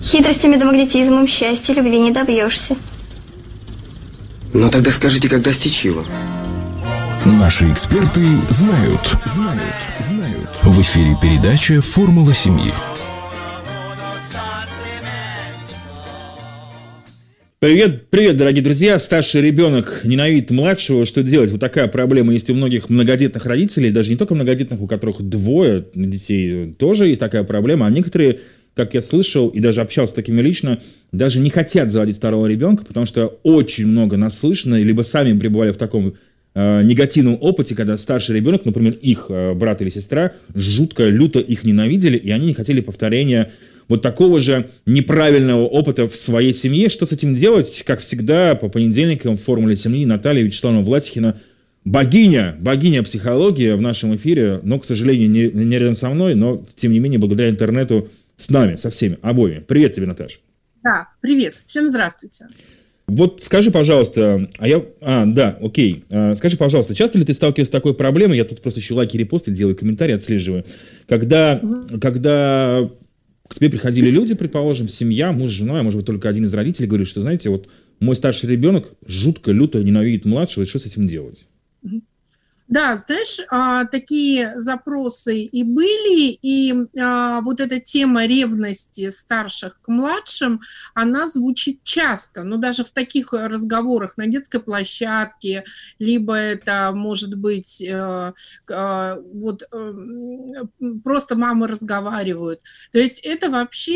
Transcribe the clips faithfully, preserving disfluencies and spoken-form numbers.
Хитростями да магнетизмом счастья любви не добьешься. Ну тогда скажите, как достичь его? Наши эксперты знают. Знают, знают. В эфире передача «Формула семьи». Привет, привет, дорогие друзья. Старший ребенок ненавидит младшего. Что делать? Вот такая проблема есть у многих многодетных родителей. Даже не только многодетных, у которых двое детей, тоже есть такая проблема. А некоторые, как я слышал и даже общался с такими лично, даже не хотят заводить второго ребенка, потому что очень много наслышано, либо сами пребывали в таком э, негативном опыте, когда старший ребенок, например, их э, брат или сестра, жутко, люто их ненавидели, и они не хотели повторения вот такого же неправильного опыта в своей семье. Что с этим делать? Как всегда, по понедельникам в «Формуле семьи» Наталья Вячеславовна Власихина, богиня, богиня психологии в нашем эфире, но, к сожалению, не, не рядом со мной, но, тем не менее, благодаря интернету с нами, со всеми, обоими. Привет тебе, Наташа. Да, привет. Всем здравствуйте. Вот скажи, пожалуйста, а я... А, да, окей. А, скажи, пожалуйста, часто ли ты сталкиваешься с такой проблемой? Я тут просто еще лайки, репосты делаю, комментарии отслеживаю. Когда... Угу. когда к тебе приходили люди, предположим, семья, муж с женой, а может быть только один из родителей, говорит, что, знаете, вот мой старший ребенок жутко, люто ненавидит младшего, и что с этим делать? Да, знаешь, такие запросы и были, и вот эта тема ревности старших к младшим, она звучит часто, но даже в таких разговорах на детской площадке, либо это может быть вот просто мамы разговаривают. То есть это вообще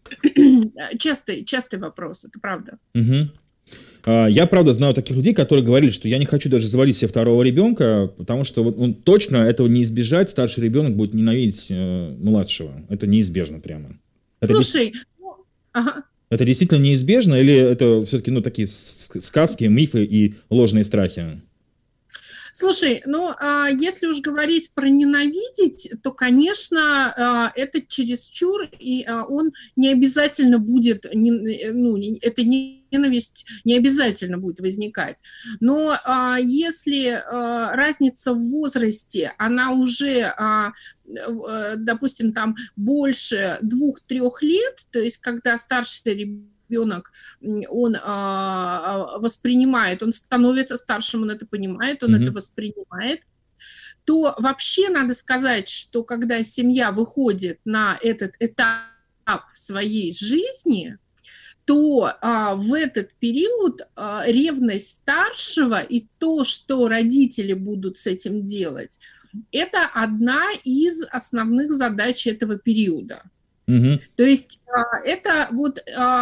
частый, частый вопрос, это правда. Угу. Я, правда, знаю таких людей, которые говорили, что я не хочу даже заводить себе второго ребенка, потому что вот, ну, точно этого не избежать, старший ребенок будет ненавидеть э, младшего. Это неизбежно прямо. Это Слушай, дес... ну, ага. Это действительно неизбежно или это все-таки ну, такие сказки, мифы и ложные страхи? Слушай, ну, а если уж говорить про ненавидеть, то, конечно, это чересчур, и он не обязательно будет, ну, эта ненависть не обязательно будет возникать. Но если разница в возрасте, она уже, допустим, там больше двух-трех лет, то есть когда старший ребенок, ребенок, он а, воспринимает, он становится старшим, он это понимает, он mm-hmm. это воспринимает, то вообще надо сказать, что когда семья выходит на этот этап своей жизни, то а, в этот период а, ревность старшего и то, что родители будут с этим делать, это одна из основных задач этого периода. Угу. То есть это вот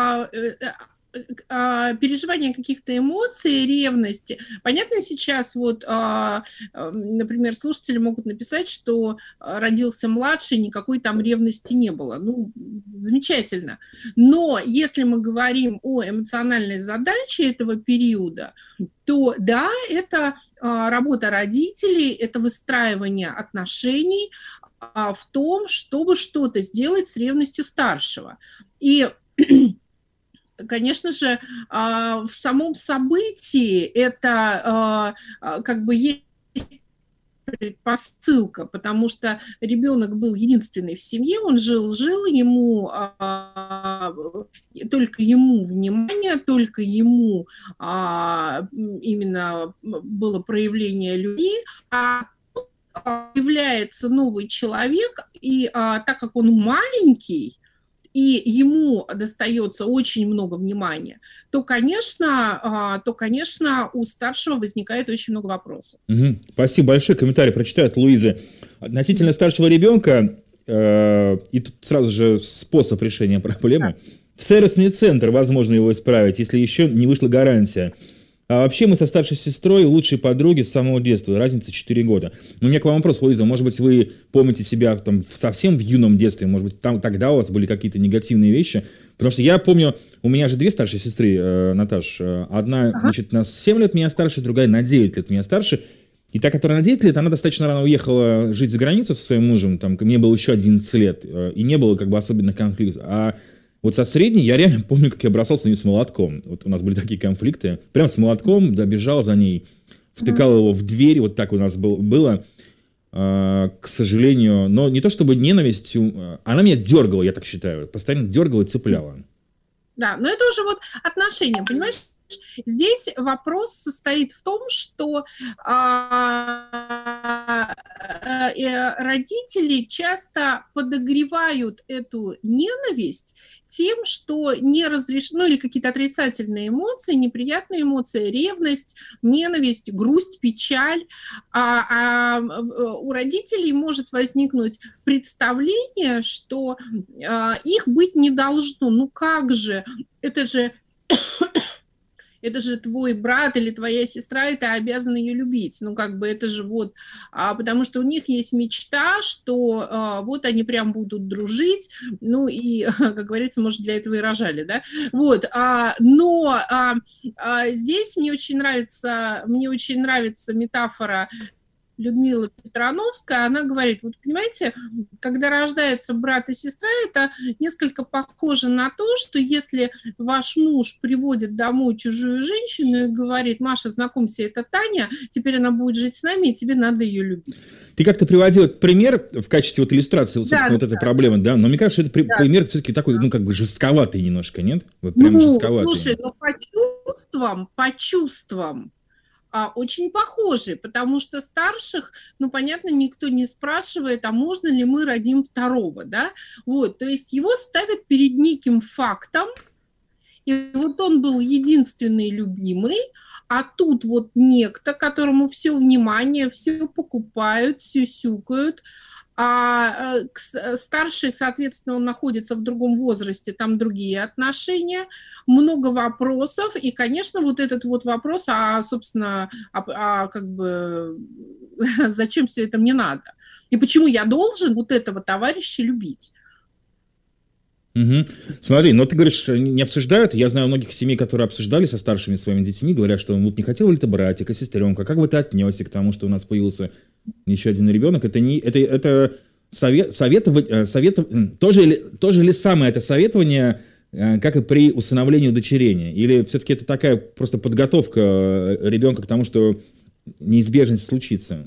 переживание каких-то эмоций, ревности. Понятно, сейчас вот, например, слушатели могут написать, что родился младший, никакой там ревности не было. Ну, замечательно. Но если мы говорим о эмоциональной задаче этого периода, то да, это работа родителей, это выстраивание отношений в том, чтобы что-то сделать с ревностью старшего. И, конечно же, в самом событии это как бы есть предпосылка, потому что ребенок был единственный в семье, он жил-жил, ему только ему внимание, только ему именно было проявление любви, а появляется новый человек, и а, так как он маленький, и ему достается очень много внимания, то, конечно, а, то, конечно, у старшего возникает очень много вопросов. Угу. Спасибо большое. Комментарий прочитаю от Луизы. Относительно старшего ребенка, э, и тут сразу же способ решения проблемы. Да. В сервисный центр возможно его исправить, если еще не вышла гарантия. А вообще мы со старшей сестрой лучшие подруги с самого детства, разница четыре года. Но у меня к вам вопрос, Луиза, может быть, вы помните себя там совсем в юном детстве, может быть, там тогда у вас были какие-то негативные вещи? Потому что я помню, у меня же две старшие сестры, э, Наташ, одна, ага. значит, на семь лет меня старше, другая на девять лет меня старше. И та, которая на девять лет, она достаточно рано уехала жить за границу со своим мужем, там, мне было еще одиннадцать лет, э, и не было как бы особенных конфликтов. А вот со средней я реально помню, как я бросался на нее с молотком. Вот у нас были такие конфликты. Прям с молотком, да, бежал за ней, втыкал его в дверь, вот так у нас был, было. А, к сожалению, но не то чтобы ненавистью, она меня дергала, я так считаю, постоянно дергала и цепляла. Да, но это уже вот отношения, понимаешь? Здесь вопрос состоит в том, что а, э, родители часто подогревают эту ненависть тем, что не разрешено, ну или какие-то отрицательные эмоции, неприятные эмоции, ревность, ненависть, грусть, печаль. А, а у родителей может возникнуть представление, что а, их быть не должно. Ну как же, это же... это же твой брат или твоя сестра, и ты обязан ее любить. Ну, как бы это же вот, а, потому что у них есть мечта, что а, вот они прям будут дружить, ну, и, как говорится, может, для этого и рожали, да, вот, а, но а, а, здесь мне очень нравится, мне очень нравится метафора Людмила Петрановская, она говорит, вот понимаете, когда рождается брат и сестра, это несколько похоже на то, что если ваш муж приводит домой чужую женщину и говорит, Маша, знакомься, это Таня, теперь она будет жить с нами, и тебе надо ее любить. Ты как-то приводил пример в качестве вот иллюстрации, вот, собственно, да, вот да, этой да. проблемы, да, но мне кажется, что это да. пример все-таки такой, ну, как бы жестковатый немножко, нет? Вот прям ну, жестковатый. Слушай, ну, по чувствам, по чувствам, очень похожи, потому что старших, ну, понятно, никто не спрашивает, а можно ли мы родим второго, да, вот, то есть его ставят перед неким фактом, и вот он был единственный любимый, а тут вот некто, которому все внимание, все покупают, сюсюкают, а старший, соответственно, он находится в другом возрасте, там другие отношения, много вопросов, и, конечно, вот этот вот вопрос, а, собственно, а, а как бы, зачем все это мне надо? И почему я должен вот этого товарища любить? Угу. Смотри, но ты говоришь, не обсуждают. Я знаю многих семей, которые обсуждали со старшими своими детьми, говорят, что вот не хотел ли ты братика, сестренка, как бы ты отнесся к тому, что у нас появился еще один ребенок? Это не, это, это совет, советовать, совет, тоже ли, тоже ли самое это советование, как и при усыновлении удочерения? Или все-таки это такая просто подготовка ребенка к тому, что неизбежность случится?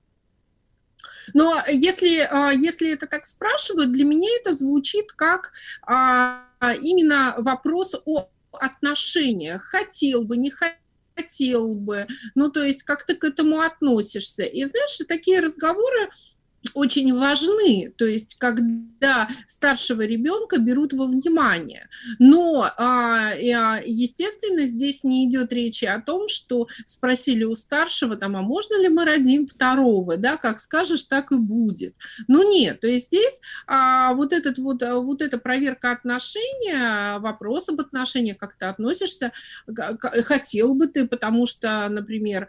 Но если, если это так спрашивают, для меня это звучит как именно вопрос о отношениях. Хотел бы, не хотел бы, ну, то есть как ты к этому относишься. И знаешь, такие разговоры очень важны, то есть когда старшего ребенка берут во внимание. Но, естественно, здесь не идет речи о том, что спросили у старшего, там, а можно ли мы родим второго, да, как скажешь, так и будет. Ну нет, то есть здесь а, вот, этот, вот, вот эта проверка отношения, вопрос об отношениях, как ты относишься, хотел бы ты, потому что, например,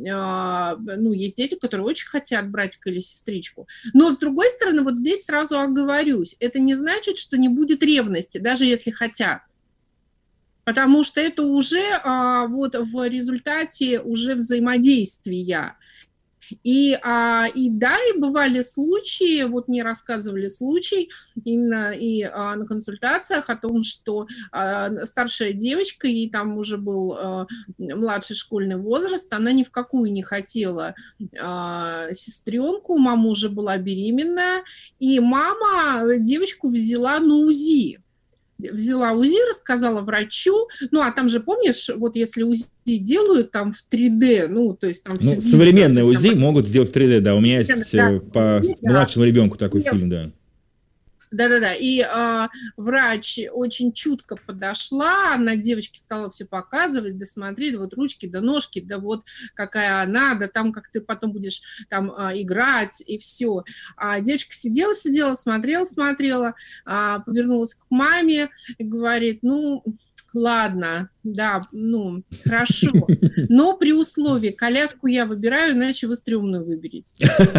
а, ну, есть дети, которые очень хотят братика или сестричку. Но, с другой стороны, вот здесь сразу оговорюсь, это не значит, что не будет ревности, даже если хотят. Потому что это уже а, вот в результате уже взаимодействия. И, а, и да, и бывали случаи, вот мне рассказывали случай именно и а, на консультациях о том, что а, старшая девочка, ей там уже был а, младший школьный возраст, она ни в какую не хотела а, сестренку, мама уже была беременная, и мама девочку взяла на УЗИ. Взяла УЗИ, рассказала врачу, ну, а там же, помнишь, вот если УЗИ делают там в три дэ, ну, то есть там... Ну, все современные видно, УЗИ там... могут сделать в три дэ, да, у меня есть да, по да. младшему ребенку такой Нет. фильм, да. Да-да-да, и а, врач очень чутко подошла, она девочке стала все показывать, да смотри, да вот ручки, да ножки, да вот какая она, да там как ты потом будешь там а, играть, и все. А девочка сидела-сидела, смотрела-смотрела, а, повернулась к маме и говорит, ну... Ладно, да, ну, хорошо, но при условии, коляску я выбираю, иначе вы стрёмную выберете.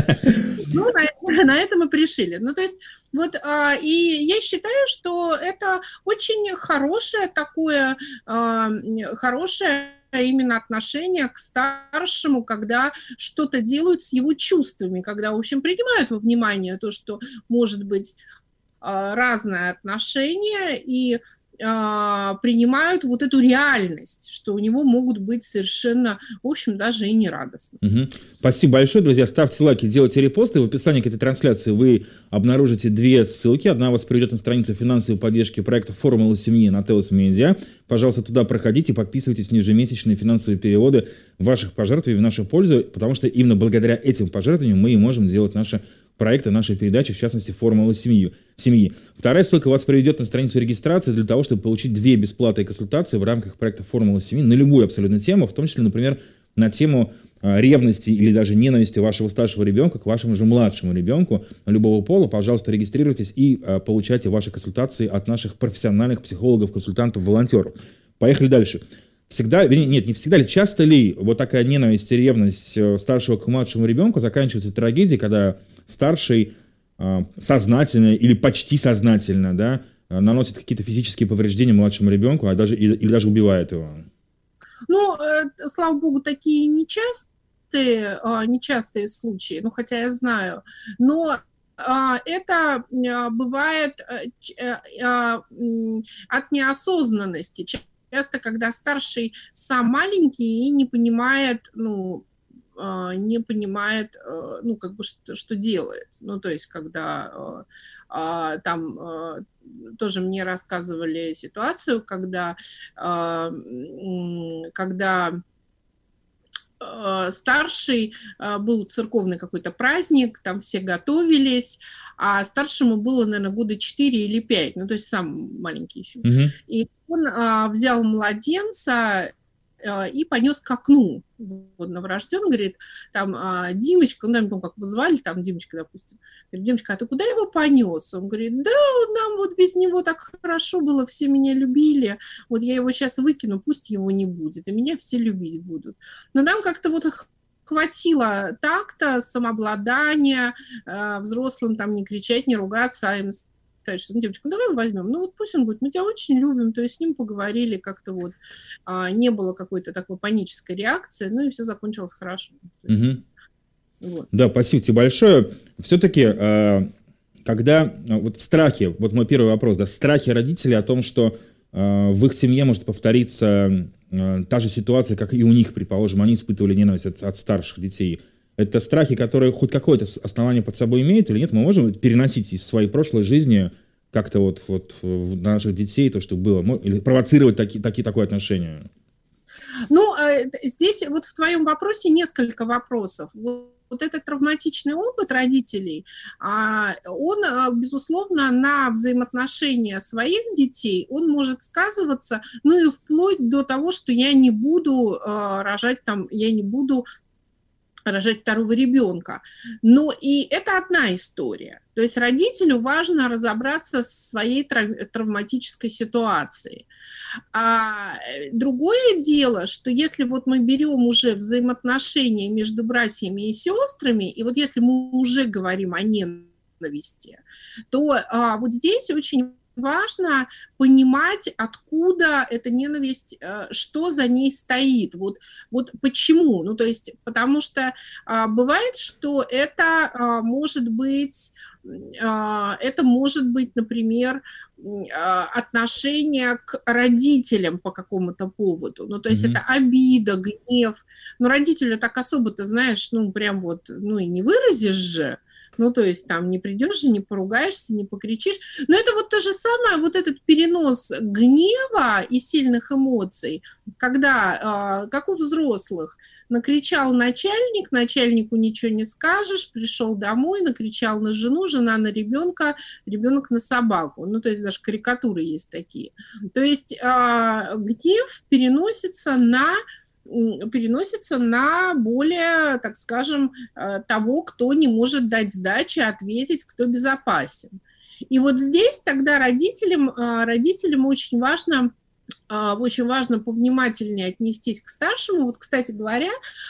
Ну, на, на это мы пришили. Ну, то есть, вот, а, и я считаю, что это очень хорошее такое, а, хорошее именно отношение к старшему, когда что-то делают с его чувствами, когда, в общем, принимают во внимание то, что может быть а, разное отношение, и принимают вот эту реальность, что у него могут быть совершенно, в общем, даже и нерадостны. Угу. Спасибо большое, друзья. Ставьте лайки, делайте репосты. В описании к этой трансляции вы обнаружите две ссылки. Одна вас приведет на страницу финансовой поддержки проекта «Формула семьи» на Телос Медиа. Пожалуйста, туда проходите, подписывайтесь на ежемесячные финансовые переводы ваших пожертвований в нашу пользу, потому что именно благодаря этим пожертвованиям мы и можем делать наши проекты, нашей передачи, в частности, «Формула семьи». семьи. Вторая ссылка вас приведет на страницу регистрации для того, чтобы получить две бесплатные консультации в рамках проекта «Формула семьи» на любую абсолютно тему, в том числе, например, на тему а, ревности или даже ненависти вашего старшего ребенка к вашему же младшему ребенку любого пола. Пожалуйста, регистрируйтесь и а, получайте ваши консультации от наших профессиональных психологов, консультантов, волонтеров. Поехали дальше. Всегда, нет, не всегда ли, часто ли вот такая ненависть и ревность старшего к младшему ребенку заканчивается трагедией, когда старший э, сознательно или почти сознательно, да, наносит какие-то физические повреждения младшему ребенку, а даже, или, или даже убивает его? Ну, э, слава богу, такие нечастые, э, нечастые случаи, ну, хотя я знаю, но э, это э, бывает э, э, э, от неосознанности. Часто, когда старший сам маленький и не понимает, ну, не понимает, ну, как бы, что, что делает. Ну, то есть, когда там тоже мне рассказывали ситуацию, когда, когда старший, был церковный какой-то праздник, там все готовились, а старшему было, наверное, года четыре или пять, ну, то есть сам маленький еще. Mm-hmm. И он а, взял младенца а, и понес к окну. Вот новорожденный, говорит, там, а, Димочка, ну, не помню, как его звали, там, Димочка, допустим. Говорит, Димочка, а ты куда его понес? Он говорит, да, нам вот без него так хорошо было, все меня любили, вот я его сейчас выкину, пусть его не будет, и меня все любить будут. Но нам как-то вот хватило такта, самообладания, э, взрослым там не кричать, не ругаться, а им сказать, что, ну, девочка, ну, давай его возьмем, ну, вот пусть он будет, мы тебя очень любим, то есть с ним поговорили, как-то вот э, не было какой-то такой панической реакции, ну, и все закончилось хорошо. Угу. Вот. Да, спасибо тебе большое. Все-таки, э, когда э, вот страхи, вот мой первый вопрос, да, страхи родителей о том, что э, в их семье может повториться та же ситуация, как и у них, предположим, они испытывали ненависть от, от старших детей. Это страхи, которые хоть какое-то основание под собой имеют или нет? Мы можем переносить из своей прошлой жизни как-то вот, вот в наших детей то, что было, или провоцировать таки, таки, такое отношение? Ну, здесь вот в твоем вопросе несколько вопросов. Вот этот травматичный опыт родителей, он, безусловно, на взаимоотношения своих детей, он может сказываться, ну и вплоть до того, что я не буду рожать там, я не буду рожать второго ребенка. Но и это одна история. То есть родителю важно разобраться со своей трав- травматической ситуацией. А другое дело, что если вот мы берем уже взаимоотношения между братьями и сестрами, и вот если мы уже говорим о ненависти, то а, вот здесь очень важно понимать, откуда эта ненависть, что за ней стоит, вот, вот почему. Ну, то есть, потому что а, бывает, что это а, может быть, а, это может быть, например, а, отношение к родителям по какому-то поводу. Ну, то есть, mm-hmm. это обида, гнев. Но родителю так особо-то, знаешь, ну, прям вот, ну, и не выразишь же. Ну, то есть там не придешь же, не поругаешься, не покричишь. Но это вот то же самое, вот этот перенос гнева и сильных эмоций, когда, э, как у взрослых, накричал начальник, начальнику ничего не скажешь, пришел домой, накричал на жену, жена на ребенка, ребенок на собаку. Ну, то есть даже карикатуры есть такие. То есть э, гнев переносится на... переносится на более, так скажем, того, кто не может дать сдачи, ответить, кто безопасен. И вот здесь тогда родителям, родителям очень важно, очень важно повнимательнее отнестись к старшему. Вот, кстати говоря,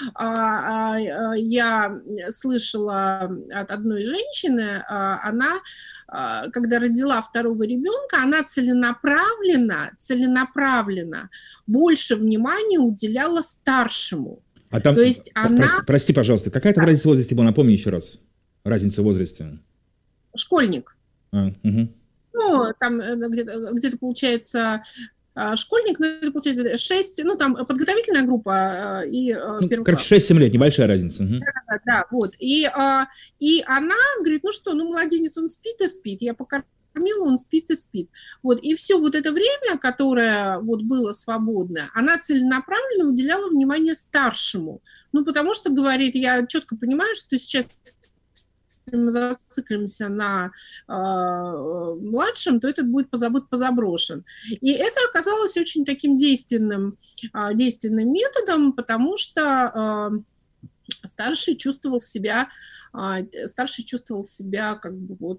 я слышала от одной женщины, она, когда родила второго ребенка, она целенаправленно, целенаправленно больше внимания уделяла старшему. А там, То есть она... прости, прости, пожалуйста, какая там да. разница в возрасте была? Напомни еще раз. Разница в возрасте. Школьник. А, угу. ну, там э, где-то, где-то получается а, школьник, ну, это получается шесть, ну, там подготовительная группа а, и а, Ну, первый короче, класс. шесть-семь лет, небольшая разница. Угу. Да, да, вот. И, а, и она говорит, ну что, ну, младенец, он спит и спит, я покормила, он спит и спит. Вот, и все вот это время, которое вот было свободное, она целенаправленно уделяла внимание старшему. Ну, потому что, говорит, я четко понимаю, что сейчас мы зациклимся на э, младшем, то этот будет позабыт, позаброшен. И это оказалось очень таким действенным, э, действенным методом, потому что э, старший чувствовал себя, э, старший чувствовал себя как бы вот,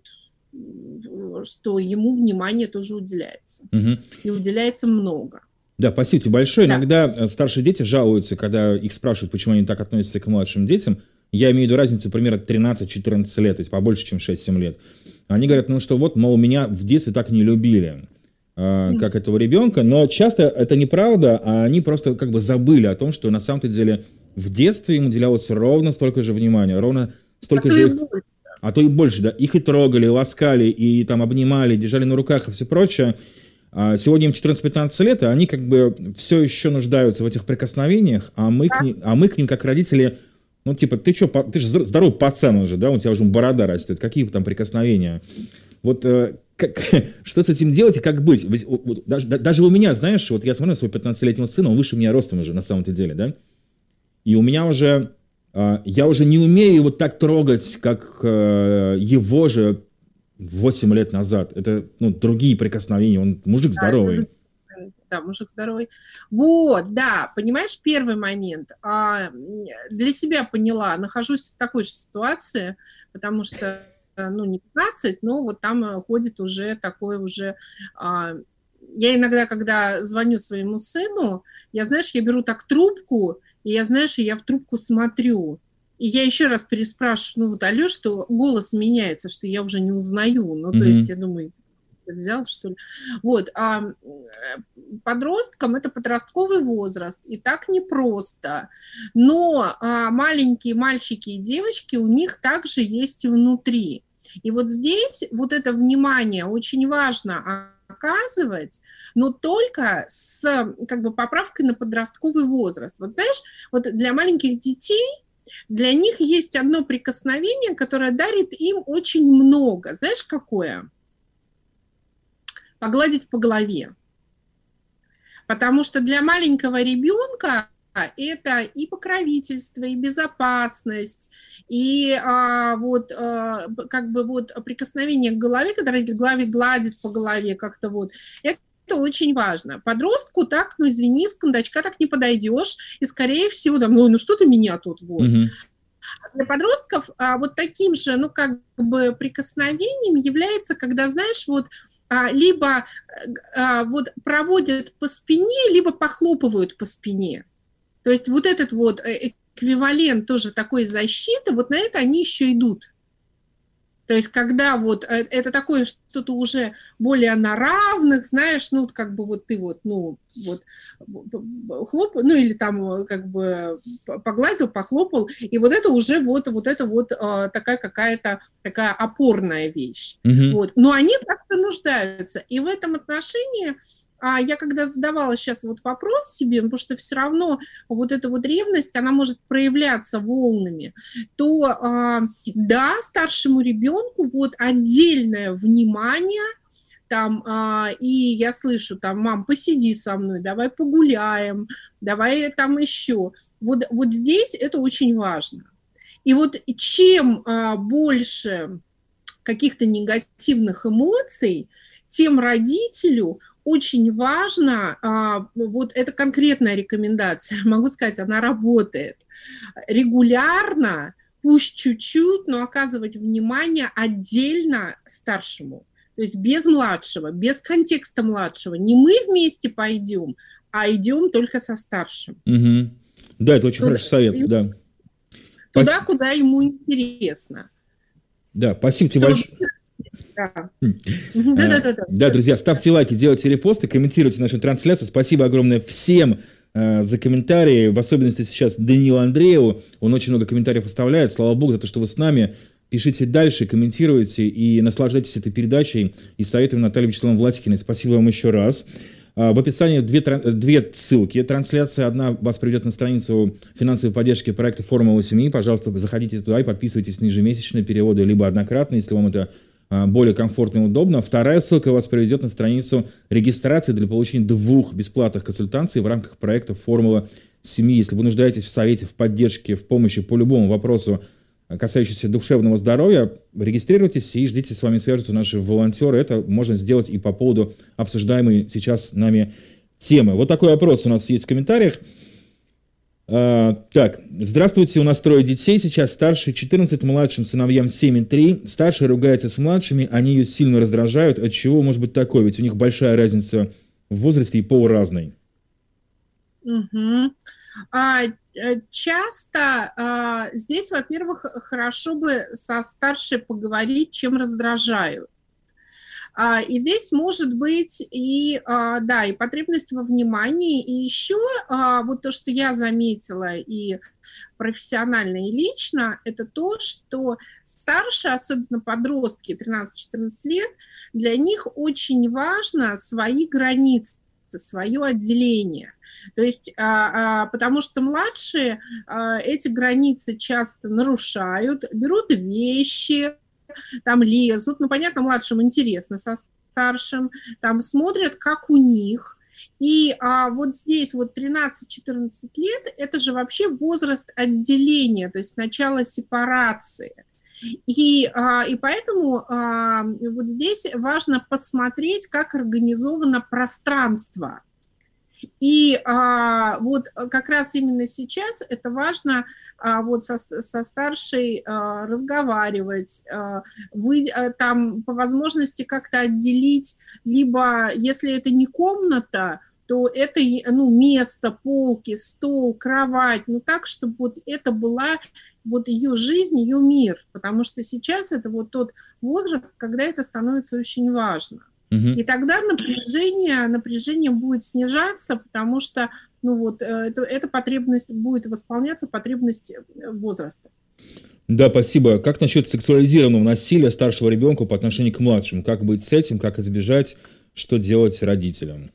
что ему внимание тоже уделяется. Угу. И уделяется много. Да, спасибо тебе большое. Да. Иногда старшие дети жалуются, когда их спрашивают, почему они так относятся к младшим детям. Я имею в виду разницу примерно тринадцать-четырнадцать лет, то есть побольше, чем шесть-семь лет. Они говорят, ну что вот, мол, меня в детстве так не любили, э, как этого ребенка, но часто это неправда, а они просто как бы забыли о том, что на самом-то деле в детстве им уделялось ровно столько же внимания, ровно столько а же... То их... и больше. А то и больше, да. Их и трогали, и ласкали, и там обнимали, держали на руках и все прочее. А сегодня им четырнадцать-пятнадцать лет, и они как бы все еще нуждаются в этих прикосновениях, а мы, да. к, ним, а мы к ним, как родители... Ну, типа, ты что, ты же здоровый пацан уже, да, у тебя уже борода растет, какие там прикосновения? Вот э, как, что с этим делать и как быть? Ведь, вот, даже, даже у меня, знаешь, вот я смотрю на своего пятнадцатилетнего сына, он выше меня ростом уже, на самом-то деле, да? И у меня уже, э, я уже не умею его так трогать, как э, его же восемь лет назад. Это, ну, другие прикосновения, он мужик здоровый. Да, мужик здоровый. Вот, да, понимаешь, первый момент. А, для себя поняла, нахожусь в такой же ситуации, потому что, ну, не пятнадцать, но вот там ходит уже такой уже... А, я иногда, когда звоню своему сыну, я, знаешь, я беру так трубку, и я, знаешь, я в трубку смотрю. И я еще раз переспрашиваю, ну, вот, алло, что голос меняется, что я уже не узнаю. Ну, то mm-hmm. есть, я думаю... взял, что ли. Вот. А подросткам это подростковый возраст, и так непросто. Но а, маленькие мальчики и девочки, у них также есть и внутри. И вот здесь вот это внимание очень важно оказывать, но только с как бы поправкой на подростковый возраст. Вот знаешь, вот для маленьких детей для них есть одно прикосновение, которое дарит им очень много. Знаешь, какое? Погладить по голове. Потому что для маленького ребенка это и покровительство, и безопасность, и а, вот а, как бы вот прикосновение к голове, когда родитель голове гладит по голове как-то вот, это Это очень важно. Подростку так, ну извини, с кондачка так не подойдешь, и скорее всего, там, ну, ну что ты меня тут вот. Mm-hmm. Для подростков а, вот таким же, ну как бы прикосновением является, когда, знаешь, вот а, либо а, вот проводят по спине, либо похлопывают по спине. То есть вот этот вот эквивалент тоже такой защиты, вот на это они еще идут. То есть когда вот это такое что-то уже более на равных, знаешь, ну как бы вот ты вот, ну вот хлоп, ну или там как бы погладил, похлопал, и вот это уже вот, вот это вот такая какая-то такая опорная вещь. Mm-hmm. Вот. Но они как-то нуждаются. И в этом отношении а я когда задавала сейчас вот вопрос себе, потому что все равно вот эта вот ревность, она может проявляться волнами, то а, да, старшему ребенку вот отдельное внимание, там, а, и я слышу, там, мам, посиди со мной, давай погуляем, давай там еще. Вот, вот здесь это очень важно. И вот чем а, больше каких-то негативных эмоций, тем родителю очень важно, а, вот это конкретная рекомендация, могу сказать, она работает, регулярно, пусть чуть-чуть, но оказывать внимание отдельно старшему, то есть без младшего, без контекста младшего. Не мы вместе пойдем, а идем только со старшим. Угу. Да, это очень туда, хороший совет, и, да. Туда, Пос... куда ему интересно. Да, спасибо тебе большое. Да. Да, да, да, да, друзья, ставьте лайки, делайте репосты, комментируйте нашу трансляцию. Спасибо огромное всем э, за комментарии, в особенности сейчас Данилу Андрееву. Он очень много комментариев оставляет. Слава богу за то, что вы с нами. Пишите дальше, комментируйте и наслаждайтесь этой передачей и советами Натальи Вячеславовны Власикиной. Спасибо вам еще раз. В описании две, две ссылки. Трансляция одна вас приведет на страницу финансовой поддержки проекта «Формула семьи». Пожалуйста, заходите туда и подписывайтесь на ежемесячные переводы, либо однократно, если вам это более комфортно и удобно. Вторая ссылка вас приведет на страницу регистрации для получения двух бесплатных консультаций в рамках проекта «Формула семьи». Если вы нуждаетесь в совете, в поддержке, в помощи по любому вопросу, касающийся душевного здоровья, регистрируйтесь и ждите, с вами свяжутся наши волонтеры. Это можно сделать и по поводу обсуждаемой сейчас нами темы. Вот такой вопрос у нас есть в комментариях. А, так, здравствуйте, у нас трое детей сейчас, старший четырнадцать, младшим сыновьям семь и три. Старший ругается с младшими, они ее сильно раздражают. От чего может быть такое? Ведь у них большая разница в возрасте и пол разный. Угу. А, часто а, здесь, во-первых, хорошо бы со старшей поговорить, чем раздражают. А, и здесь может быть и, а, да, и потребность во внимании, и еще а, вот то, что я заметила и профессионально, и лично, это то, что старшие, особенно подростки, тринадцать-четырнадцать лет, для них очень важно свои границы, свое отделение. То есть, а, а, потому что младшие а, эти границы часто нарушают, берут вещи, там лезут. Ну, понятно, младшим интересно со старшим, там смотрят, как у них. И а, вот здесь вот тринадцать-четырнадцать лет, это же вообще возраст отделения, то есть начало сепарации. И, а, и поэтому а, вот здесь важно посмотреть, как организовано пространство. И а, вот как раз именно сейчас это важно а, вот со, со старшей а, разговаривать, а, вы, а, там по возможности как-то отделить, либо если это не комната, то это, ну, место, полки, стол, кровать, ну так, чтобы вот это была вот ее жизнь, ее мир, потому что сейчас это вот тот возраст, когда это становится очень важно. Угу. И тогда напряжение, напряжение будет снижаться, потому что, ну вот, это, эта потребность будет восполняться, потребность возраста. Да, спасибо. Как насчет сексуализированного насилия старшего ребенка по отношению к младшему? Как быть с этим, как избежать, что делать родителям?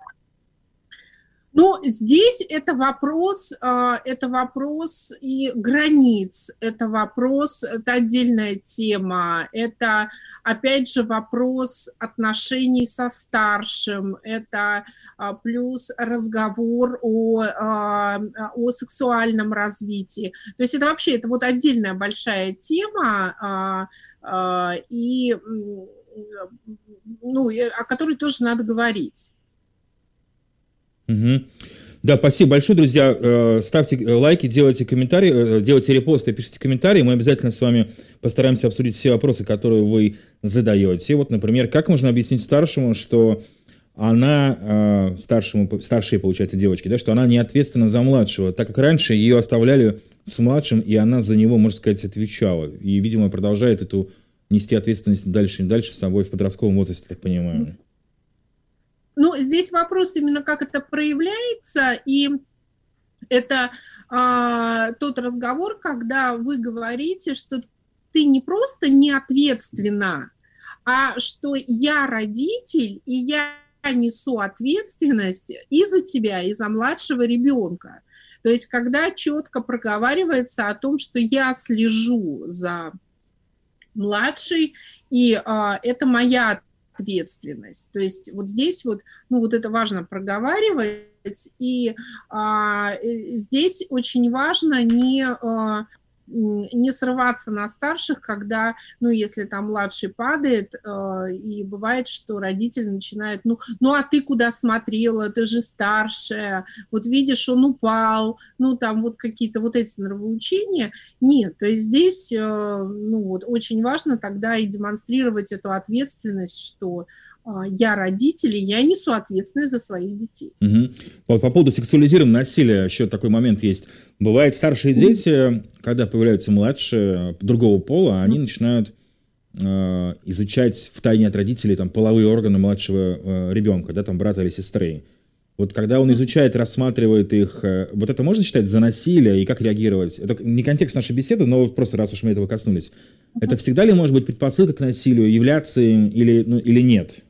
Ну, здесь это вопрос, это вопрос и границ, это вопрос, это отдельная тема, это, опять же, вопрос отношений со старшим, это плюс разговор о, о сексуальном развитии. То есть это вообще, это вот отдельная большая тема, и, ну, о которой тоже надо говорить. Угу. Да, спасибо большое, друзья. Ставьте лайки, делайте комментарии, делайте репосты, пишите комментарии. Мы обязательно с вами постараемся обсудить все вопросы, которые вы задаете. Вот, например, как можно объяснить старшему, что она, старшему, старшей, получается, девочке, да, что она не ответственна за младшего, так как раньше ее оставляли с младшим, и она за него, можно сказать, отвечала. И, видимо, продолжает эту нести ответственность дальше и дальше с собой в подростковом возрасте, так понимаю. Ну, здесь вопрос именно, как это проявляется, и это а, тот разговор, когда вы говорите, что ты не просто не ответственна, а что я родитель, и я несу ответственность и за тебя, и за младшего ребенка. То есть, когда четко проговаривается о том, что я слежу за младшей, и а, это моя ответственность, ответственность. То есть вот здесь вот, ну вот это важно проговаривать, и а, здесь очень важно не, а, не срываться на старших, когда, ну если там младший падает, а, и бывает, что родители начинают, ну, ну а ты куда смотрела, ты же старшая, вот видишь, он упал, ну там вот какие-то вот эти нравоучения. Нет, то есть здесь, а, ну вот очень важно тогда и демонстрировать эту ответственность, что я родитель, и я несу ответственность за своих детей. Угу. Вот по поводу сексуализированного насилия еще такой момент есть. Бывает, старшие дети, когда появляются младшие другого пола, они начинают э, изучать втайне от родителей там, половые органы младшего э, ребенка, да, там, брата или сестры. Вот когда он изучает, рассматривает их, э, вот это можно считать за насилие и как реагировать? Это не контекст нашей беседы, но вот просто раз уж мы этого коснулись. Это всегда ли может быть предпосылка к насилию, являться им или, ну, или нет?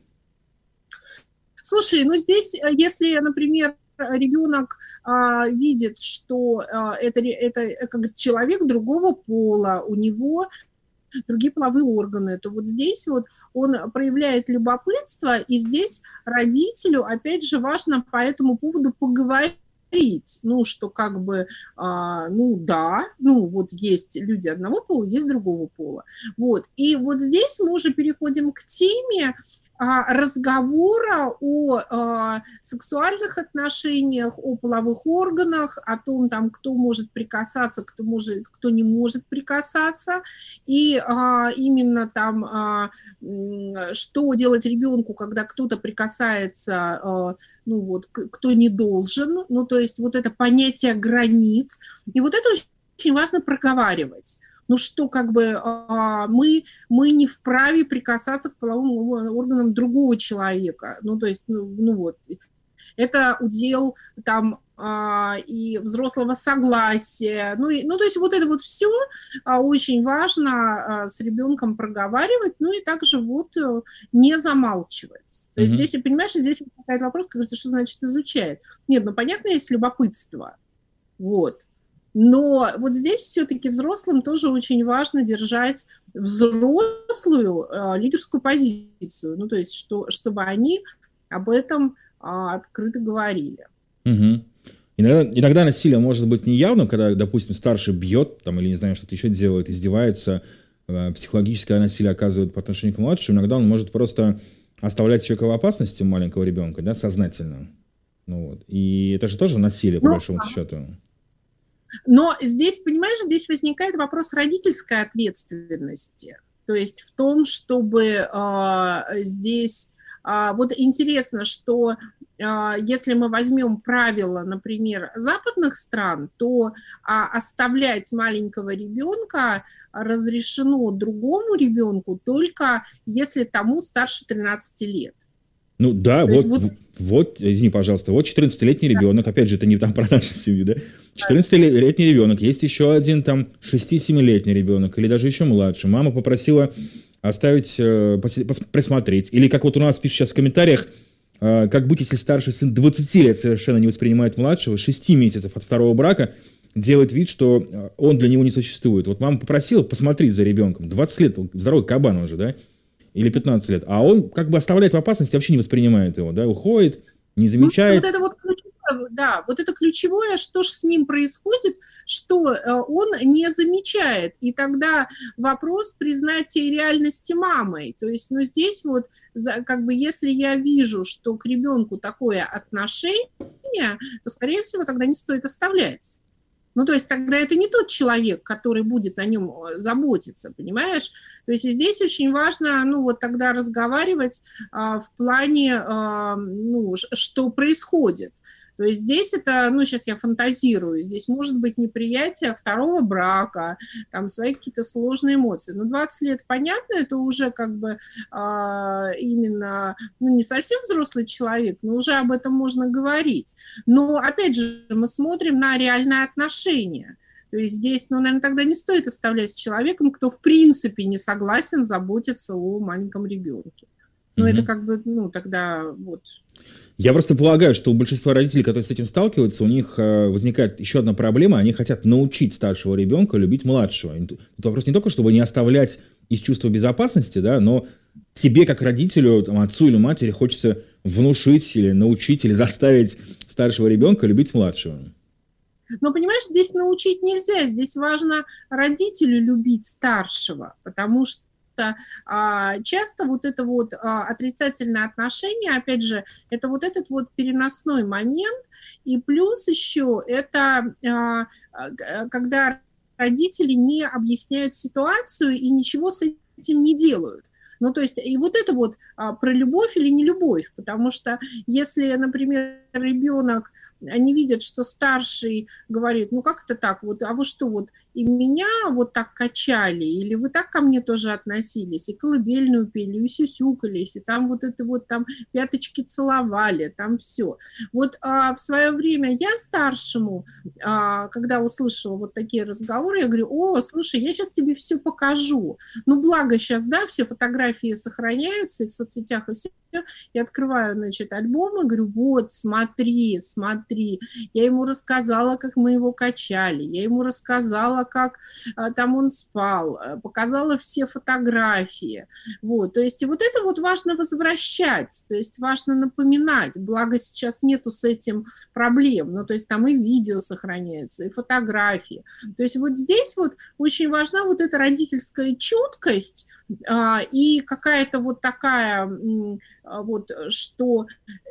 Слушай, ну здесь, э, если, например, ребенок а, видит, что а, это, ре- это э, как говорится, человек другого пола, у него другие половые органы, то вот здесь вот он проявляет любопытство, и здесь родителю, опять же, важно по этому поводу поговорить. Ну, что как бы, а, ну да, ну вот есть люди одного пола, есть другого пола. Вот. И вот здесь мы уже переходим к теме а, разговора о а, сексуальных отношениях, о половых органах, о том, там, кто может прикасаться, кто, может, кто не может прикасаться, и а, именно там, а, м, что делать ребенку, когда кто-то прикасается, а, ну вот, к- кто не должен, ну то есть вот это понятие границ, и вот это очень очень важно проговаривать. Ну что, как бы а, мы, мы не вправе прикасаться к половым органам другого человека. Ну, то есть, ну, ну вот, это удел там а, и взрослого согласия. Ну, и, ну, то есть вот это вот все а, очень важно а, с ребенком проговаривать, ну и также вот э, не замалчивать. То есть Мгм. здесь, понимаешь, здесь возникает вопрос, как говорится, что значит изучает. Нет, ну понятно, есть любопытство. Вот. Но вот здесь все-таки взрослым тоже очень важно держать взрослую э, лидерскую позицию, ну то есть что, чтобы они об этом а, открыто говорили. Мгм. Иногда, иногда насилие может быть неявным, когда, допустим, старший бьет там, или, не знаю, что-то еще делает, издевается, э, психологическое насилие оказывает по отношению к младшему. Иногда он может просто оставлять человека в опасности, маленького ребенка, да, сознательно. Ну, вот. И это же тоже насилие, по Ну, большому счету. но здесь, понимаешь, здесь возникает вопрос родительской ответственности. То есть в том, чтобы а, здесь... а, вот интересно, что а, если мы возьмем правила, например, западных стран, то а, оставлять маленького ребенка разрешено другому ребенку только если тому старше тринадцати лет. Ну да, То вот, есть вот в- вот, извини, пожалуйста, вот четырнадцатилетний ребенок, опять же, это не там про нашу семью, да? четырнадцатилетний ребенок, есть еще один там шести-семилетний ребенок, или даже еще младше. Мама попросила оставить, э, поси- пос- присмотреть. Или как вот у нас пишут сейчас в комментариях, э, как быть, если старший сын двадцати лет совершенно не воспринимает младшего, шести месяцев от второго брака, делает вид, что э, он для него не существует. Вот мама попросила посмотреть за ребенком. двадцать лет, он здоровый кабан уже, да? Или пятнадцать лет. А он как бы оставляет в опасности, вообще не воспринимает его, да, уходит, не Ну, замечает. вот это вот ключевое, да, вот это ключевое, что же с ним происходит, что э, он не замечает. И тогда вопрос признания реальности мамой. То есть, ну, здесь вот, за- как бы, если я вижу, что к ребенку такое отношение, то, скорее всего, тогда не стоит оставлять. Ну, то есть тогда это не тот человек, который будет о нем э, заботиться, понимаешь? То есть и здесь очень важно, ну, вот тогда разговаривать а, в плане, а, ну, ш- что происходит. То есть здесь это, ну, сейчас я фантазирую, здесь может быть неприятие второго брака, там свои какие-то сложные эмоции. Но двадцать лет, понятно, это уже как бы а, именно, ну, не совсем взрослый человек, но уже об этом можно говорить. Но, опять же, мы смотрим на реальные отношения. То есть здесь, ну, наверное, тогда не стоит оставлять с человеком, кто в принципе не согласен заботиться о маленьком ребенке. Ну, это Мгм. как бы, ну, тогда вот... Я просто полагаю, что у большинства родителей, которые с этим сталкиваются, у них э, возникает еще одна проблема. Они хотят научить старшего ребенка любить младшего. И тут тут вопрос не только, чтобы не оставлять из чувства безопасности, да, но тебе, как родителю, там, отцу или матери, хочется внушить или научить, или заставить старшего ребенка любить младшего. Но, понимаешь, здесь научить нельзя, здесь важно родителю любить старшего, потому что а, часто вот это вот а, отрицательное отношение, опять же, это вот этот вот переносной момент, и плюс еще это а, а, когда родители не объясняют ситуацию и ничего с этим не делают. Ну, то есть, и вот это вот а, про любовь или не любовь, потому что если, например, ребенок, они видят, что старший говорит, ну как это так, вот, а вы что, вот и меня вот так качали, или вы так ко мне тоже относились, и колыбельную пели, и сюсюкались, и там вот это вот там пяточки целовали, там все. Вот а, в свое время я старшему, а, когда услышала вот такие разговоры, я говорю, о, слушай, я сейчас тебе все покажу. Ну благо сейчас, да, все фотографии сохраняются и в соцсетях, и все. Я открываю, значит, альбом и говорю, вот, смотри, смотри. Я ему рассказала, как мы его качали, я ему рассказала, как а, там он спал, показала все фотографии. Вот, то есть и вот это вот важно возвращать, то есть важно напоминать. Благо сейчас нету с этим проблем, ну, то есть там и видео сохраняются, и фотографии. То есть вот здесь вот очень важна вот эта родительская чуткость, и какая-то вот такая, вот, что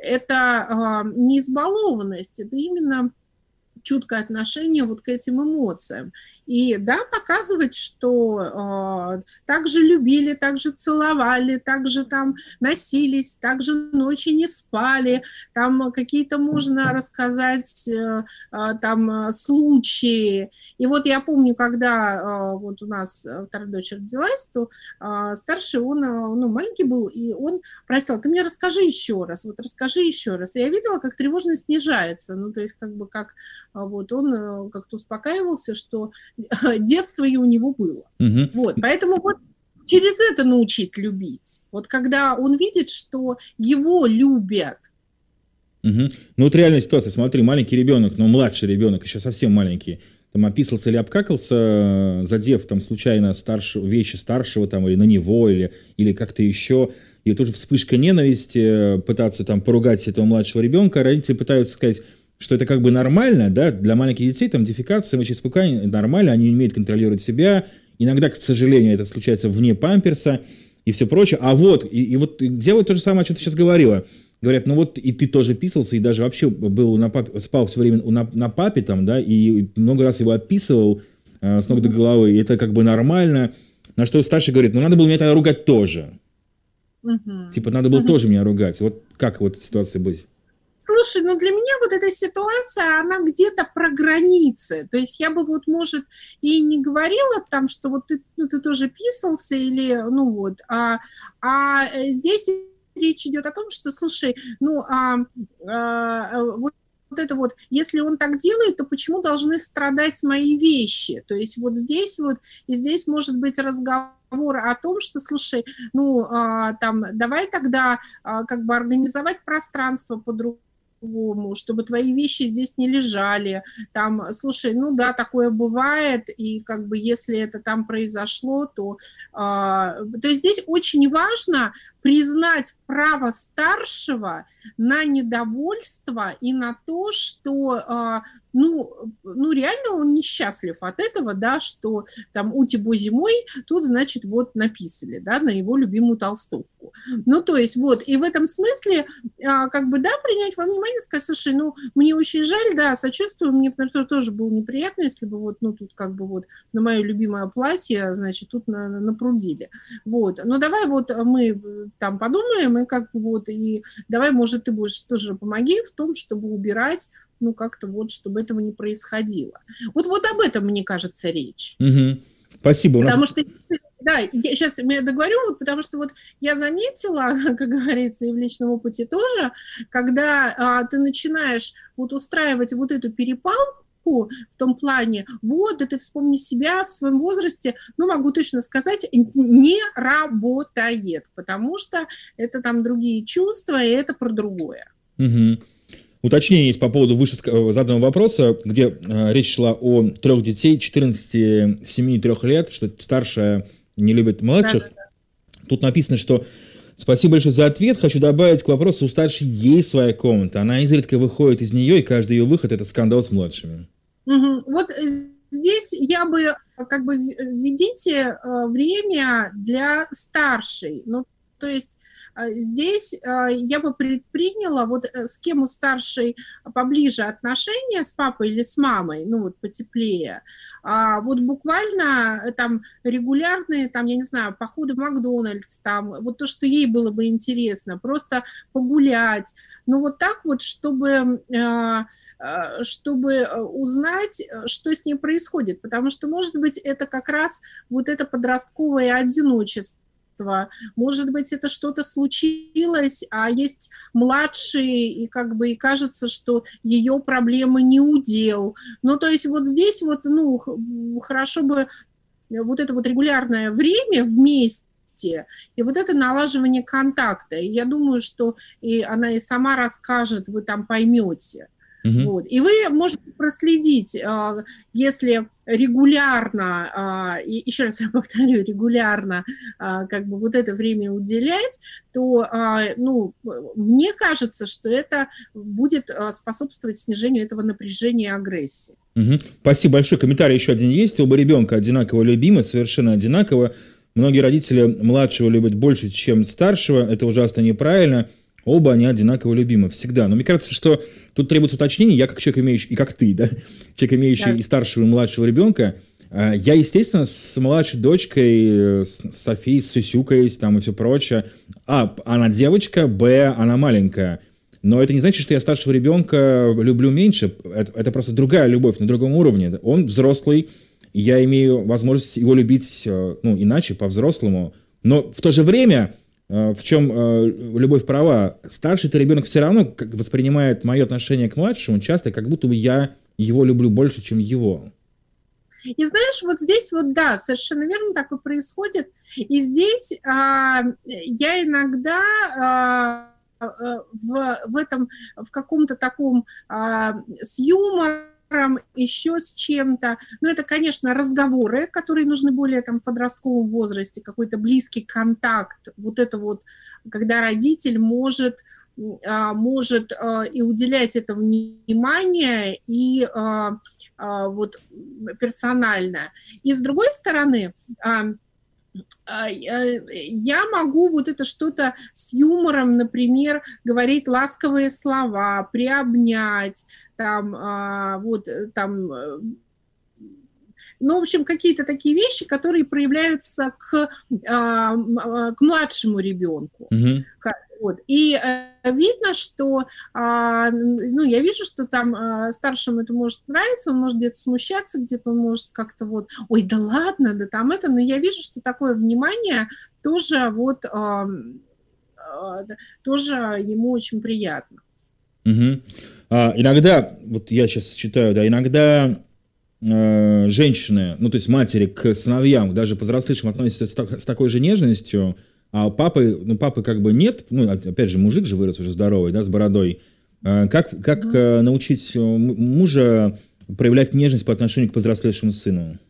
это не избалованность, это именно чуткое отношение вот к этим эмоциям. И да, показывать, что э, так же любили, так же целовали, так же там носились, так же ночи не спали, там какие-то можно рассказать э, э, там случаи. И вот я помню, когда э, вот у нас вторая дочь родилась, то э, старший, он, э, ну, маленький был, и он просил, ты мне расскажи еще раз, вот расскажи еще раз. И я видела, как тревожность снижается, ну, то есть как бы как вот он как-то успокаивался, что детство и у него было. Угу. Вот, поэтому вот через это научить любить. Вот когда он видит, что его любят. Угу. Ну вот реальная ситуация, смотри, маленький ребенок, но младший ребенок, еще совсем маленький, там описался или обкакался, задев там случайно старшего, вещи старшего там или на него, или, или как-то еще, и тоже вспышка ненависти, пытаться там поругать этого младшего ребенка, родители пытаются сказать, что это как бы нормально, да, для маленьких детей, там, дефекация, мочеиспускание нормально, они не умеют контролировать себя, иногда, к сожалению, это случается вне памперса и все прочее, а вот, и, и вот делают то же самое, что ты сейчас говорила, говорят, ну вот, и ты тоже писался, и даже вообще был на папе, спал все время на, на папе, там, да, и много раз его описывал э, с ног до головы, и это как бы нормально, на что старший говорит, ну надо было меня тогда ругать тоже, uh-huh. типа, надо было uh-huh. тоже меня ругать, вот как в этой ситуации быть? Слушай, ну для меня вот эта ситуация, она где-то про границы. То есть я бы вот, может, и не говорила там, что вот ты, ну, ты тоже писался или, ну вот, а, а здесь речь идет о том, что, слушай, ну, а, а, вот вот это вот, если он так делает, то почему должны страдать мои вещи? То есть вот здесь вот, и здесь может быть разговор о том, что, слушай, ну, а, там, давай тогда а, как бы организовать пространство по-другому, чтобы твои вещи здесь не лежали, там, слушай, ну да, такое бывает, и как бы если это там произошло, то, э, то есть здесь очень важно признать право старшего на недовольство и на то, что, э, ну, ну, реально он несчастлив от этого, да, что там ути-бози мой, тут, значит, вот написали, да, на его любимую толстовку. Ну, то есть вот, и в этом смысле, э, как бы, да, принять во внимание, сказать, слушай, ну, мне очень жаль, да, сочувствую, мне, например, тоже было неприятно, если бы вот, ну, тут как бы вот на мое любимое платье, значит, тут на, на, напрудили. Вот, ну, давай вот мы там подумаем, и как бы вот, и давай, может, ты будешь тоже помоги в том, чтобы убирать, ну, как-то вот, чтобы этого не происходило. Вот, вот об этом, мне кажется, речь. Угу. Спасибо. Потому нас... что, да, я сейчас я договорю, вот, потому что вот я заметила, как говорится, и в личном опыте тоже, когда а, ты начинаешь вот устраивать вот эту перепалку, в том плане, вот, да ты вспомни себя в своем возрасте, ну, могу точно сказать, не работает, потому что это там другие чувства, и это про другое. Угу. Уточнение есть по поводу выше заданного вопроса, где э, речь шла о трех детей, четырнадцати, семи и трёх лет, что старшая не любит младших. Да, да, да. Тут написано, что спасибо большое за ответ. Хочу добавить к вопросу, у старшей есть своя комната, она изредка выходит из нее, и каждый ее выход – это скандал с младшими. Угу. Вот здесь я бы, как бы, введите время для старшей, ну, то есть здесь я бы предприняла, вот с кем у старшей поближе отношения, с папой или с мамой, ну вот потеплее, вот буквально там регулярные, там, я не знаю, походы в Макдональдс, там, вот то, что ей было бы интересно, просто погулять, ну вот так вот, чтобы, чтобы узнать, что с ней происходит, потому что, может быть, это как раз вот это подростковое одиночество, может быть, это что-то случилось, а есть младшие, и как бы и кажется, что ее проблемы не удел. Ну, то есть вот здесь вот, ну, хорошо бы вот это вот регулярное время вместе, и вот это налаживание контакта. И я думаю, что и она и сама расскажет, вы там поймете. Uh-huh. Вот. И вы можете проследить, если регулярно, еще раз я повторю, регулярно как бы вот это время уделять, то, ну, мне кажется, что это будет способствовать снижению этого напряжения и агрессии. Uh-huh. Спасибо большое. Комментарий еще один есть. Оба ребенка одинаково любимы, совершенно одинаково. Многие родители младшего любят больше, чем старшего. Это ужасно неправильно. Оба они одинаково любимы всегда. Но мне кажется, что тут требуется уточнение. Я как человек, имеющий, и как ты, да, человек, имеющий да. и старшего, и младшего ребенка, я, естественно, с младшей дочкой, с Софией, сюсюкаюсь там и все прочее. А, она девочка, б, она маленькая. Но это не значит, что я старшего ребенка люблю меньше. Это, это просто другая любовь на другом уровне. Он взрослый, и я имею возможность его любить, ну, иначе, по-взрослому. Но в то же время... В чем э, любовь права? Старший-то ребенок все равно как, воспринимает мое отношение к младшему часто, как будто бы я его люблю больше, чем его. И знаешь, вот здесь вот, да, совершенно верно так и происходит. И здесь э, я иногда э, в, в этом, в каком-то таком э, с юмором, еще с чем-то. Но это, конечно, разговоры, которые нужны более там в подростковом возрасте, какой-то близкий контакт. Вот это вот, когда родитель может, может и уделять этому внимание, и вот персонально. И с другой стороны, я могу вот это что-то с юмором, например, говорить ласковые слова, приобнять, там, вот, там, ну, в общем, какие-то такие вещи, которые проявляются к, к младшему ребенку. Mm-hmm. Вот. И э, видно, что, э, ну, я вижу, что там э, старшему это может нравиться, он может где-то смущаться, где-то он может как-то вот, ой, да ладно, да там это, но я вижу, что такое внимание тоже вот, э, э, тоже ему очень приятно. Угу. А, иногда, вот я сейчас читаю, да, иногда э, женщины, ну, то есть матери к сыновьям, даже повзрослевшим относятся с, так, с такой же нежностью. А папы, ну, папы как бы нет, ну, опять же, мужик же вырос уже здоровый, да, с бородой. Как, как mm-hmm. научить мужа проявлять нежность по отношению к повзрослевшему сыну?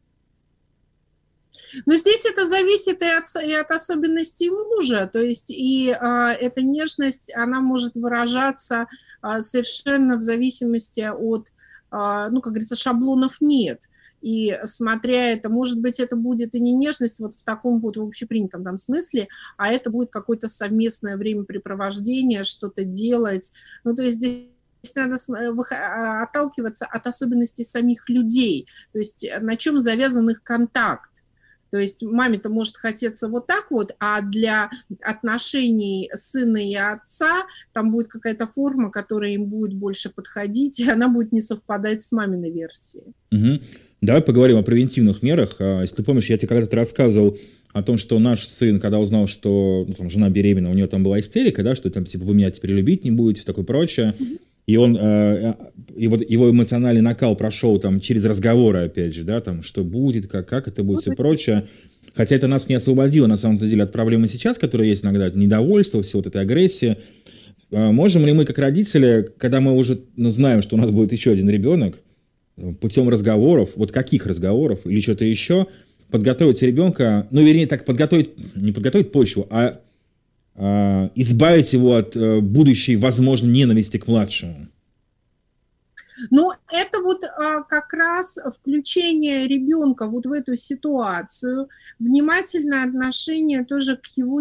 Ну, здесь это зависит и от, и от особенностей мужа, то есть и а, эта нежность, она может выражаться а, совершенно в зависимости от, а, ну, как говорится, шаблонов нет. И смотря это, может быть, это будет и не нежность вот в таком вот в общепринятом там смысле, а это будет какое-то совместное времяпрепровождение, что-то делать. Ну, то есть здесь надо отталкиваться от особенностей самих людей, то есть на чем завязан их контакт. То есть маме-то может хотеться вот так вот, а для отношений сына и отца там будет какая-то форма, которая им будет больше подходить, и она будет не совпадать с маминой версией. Угу. Давай поговорим о превентивных мерах. Если ты помнишь, я тебе когда-то рассказывал о том, что наш сын, когда узнал, что ну, там, жена беременна, у нее там была истерика, да, что там типа вы меня теперь любить не будете, такое прочее. Mm-hmm. И он, э, и вот его эмоциональный накал прошел там через разговоры, опять же, да, там, что будет, как, как это будет, все прочее. Хотя это нас не освободило, на самом деле, от проблемы сейчас, которые есть иногда, от недовольства, всей вот этой агрессии. Э, можем ли мы, как родители, когда мы уже ну, знаем, что у нас будет еще один ребенок, путем разговоров, вот каких разговоров или что-то еще, подготовить ребенка, ну, вернее, так, подготовить, не подготовить почву, а, а избавить его от а, будущей, возможно, ненависти к младшему? Ну, это вот а, как раз включение ребенка вот в эту ситуацию, внимательное отношение тоже к его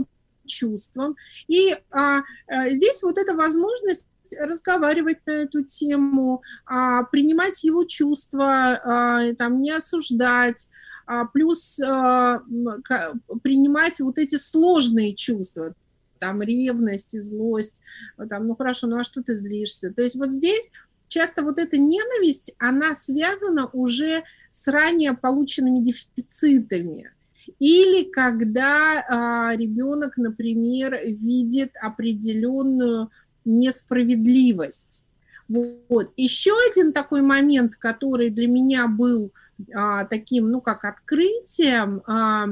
чувствам. И а, а, здесь вот эта возможность разговаривать на эту тему, а, принимать его чувства, а, там, не осуждать, а, плюс а, к, принимать вот эти сложные чувства, там, ревность и злость, там, ну хорошо, ну а что ты злишься? То есть вот здесь часто вот эта ненависть, она связана уже с ранее полученными дефицитами. Или когда а, ребенок, например, видит определенную несправедливость. Вот. Еще один такой момент, который для меня был а, таким, ну, как открытием, а,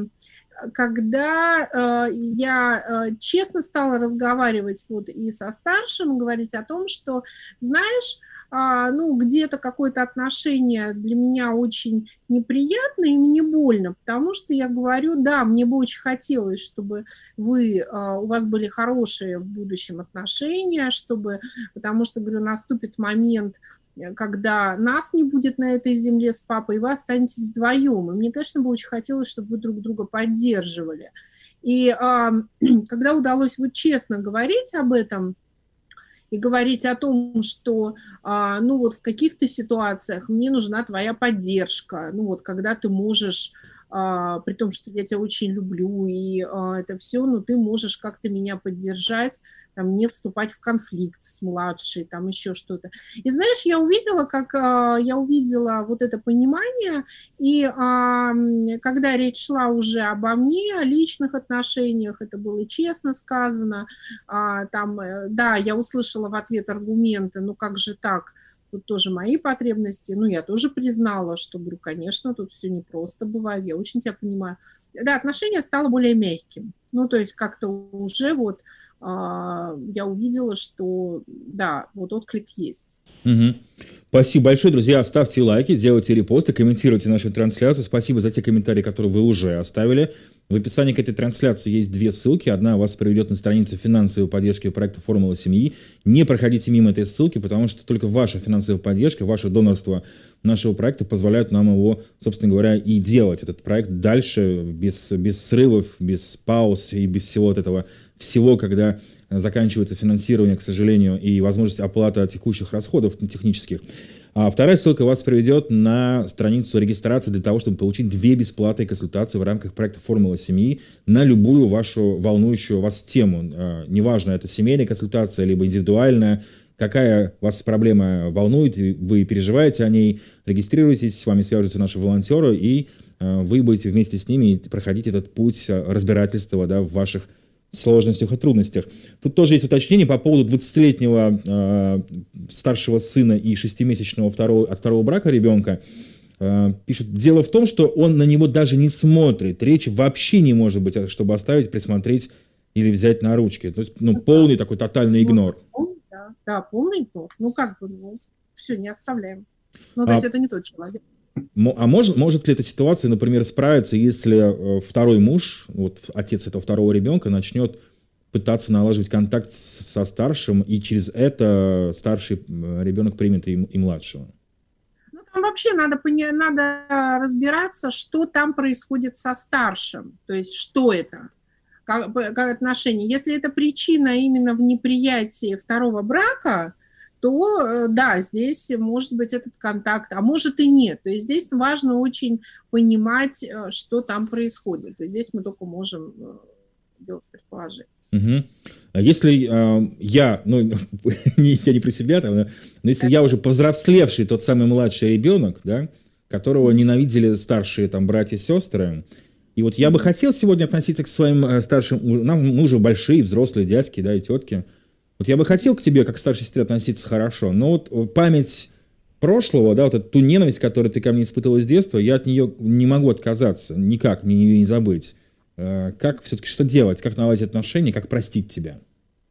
когда а, я а, честно стала разговаривать вот и со старшим, говорить о том, что, знаешь, а, ну, где-то какое-то отношение для меня очень неприятно и мне больно, потому что я говорю, да, мне бы очень хотелось, чтобы вы, а, у вас были хорошие в будущем отношения, чтобы, потому что, говорю, наступит момент, когда нас не будет на этой земле с папой, и вы останетесь вдвоем. И мне, конечно, бы очень хотелось, чтобы вы друг друга поддерживали. И а, когда удалось вот честно говорить об этом, и говорить о том, что, а, ну вот в каких-то ситуациях мне нужна твоя поддержка, ну вот когда ты можешь, а, при том, что я тебя очень люблю, и а, это все, но ты можешь как-то меня поддержать, там, не вступать в конфликт с младшей, там еще что-то. И знаешь, я увидела, как а, я увидела вот это понимание, и а, когда речь шла уже обо мне, о личных отношениях, это было честно сказано, а, там, да, я услышала в ответ аргументы, ну как же так, тут тоже мои потребности, ну я тоже признала, что, говорю, конечно, тут все непросто бывает, я очень тебя понимаю. Да, отношение стало более мягким, ну то есть как-то уже вот я увидела, что да, вот отклик есть. Угу. Спасибо большое, друзья. Ставьте лайки, делайте репосты, комментируйте нашу трансляцию. Спасибо за те комментарии, которые вы уже оставили. В описании к этой трансляции есть две ссылки. Одна вас приведет на страницу финансовой поддержки проекта «Формула семьи». Не проходите мимо этой ссылки, потому что только ваша финансовая поддержка, ваше донорство нашего проекта позволяют нам его, собственно говоря, и делать. Этот проект дальше, без, без срывов, без пауз и без всего вот этого всего, когда заканчивается финансирование, к сожалению, и возможность оплаты текущих расходов технических. А вторая ссылка вас приведет на страницу регистрации для того, чтобы получить две бесплатные консультации в рамках проекта «Формула семьи» на любую вашу волнующую вас тему. Неважно, это семейная консультация, либо индивидуальная, какая вас проблема волнует, вы переживаете о ней, регистрируйтесь, с вами свяжутся наши волонтеры, и вы будете вместе с ними проходить этот путь разбирательства, да, в ваших сложностях и трудностях. Тут тоже есть уточнение по поводу двадцатилетнего э, старшего сына и шестимесячного второго, от второго брака ребенка. Э, пишут, дело в том, что он на него даже не смотрит. Речь вообще не может быть, чтобы оставить, присмотреть или взять на ручки. То есть, ну, полный такой тотальный игнор. Да, да, полный игнор. Ну, как бы, ну, все, не оставляем. Ну, то а... есть это не тот человек. А может, может ли эта ситуация, например, справиться, если второй муж, вот отец этого второго ребенка, начнет пытаться налаживать контакт со старшим, и через это старший ребенок примет и, и младшего? Ну, там вообще надо, надо разбираться, что там происходит со старшим, то есть что это, как, как отношение. Если это причина именно в неприятии второго брака, то да, здесь может быть этот контакт, а может и нет. То есть здесь важно очень понимать, что там происходит. То есть здесь мы только можем делать предположение. Угу. Если э, я, ну, не, я не про себя, там, но если я уже повзрослевший, тот самый младший ребенок, да, которого ненавидели старшие там братья и сестры, и вот я бы хотел сегодня относиться к своим старшим, нам, мы уже большие, взрослые дядьки, да, и тетки. Вот я бы хотел к тебе, как к старшей сестре, относиться хорошо, но вот память прошлого, да, вот эту ту ненависть, которую ты ко мне испытывала с детства, я от нее не могу отказаться, никак, мне ее не забыть. Как все-таки, что делать, как наладить отношения, как простить тебя?